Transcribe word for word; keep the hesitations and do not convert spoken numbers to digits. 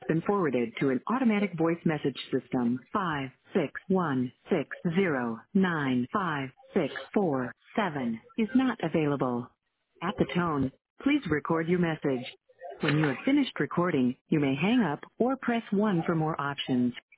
been forwarded to an automatic voice message system. Five six one six zero nine five six four seven is not available. At the tone, please record your message. When you have finished recording, you may hang up or press one for more options.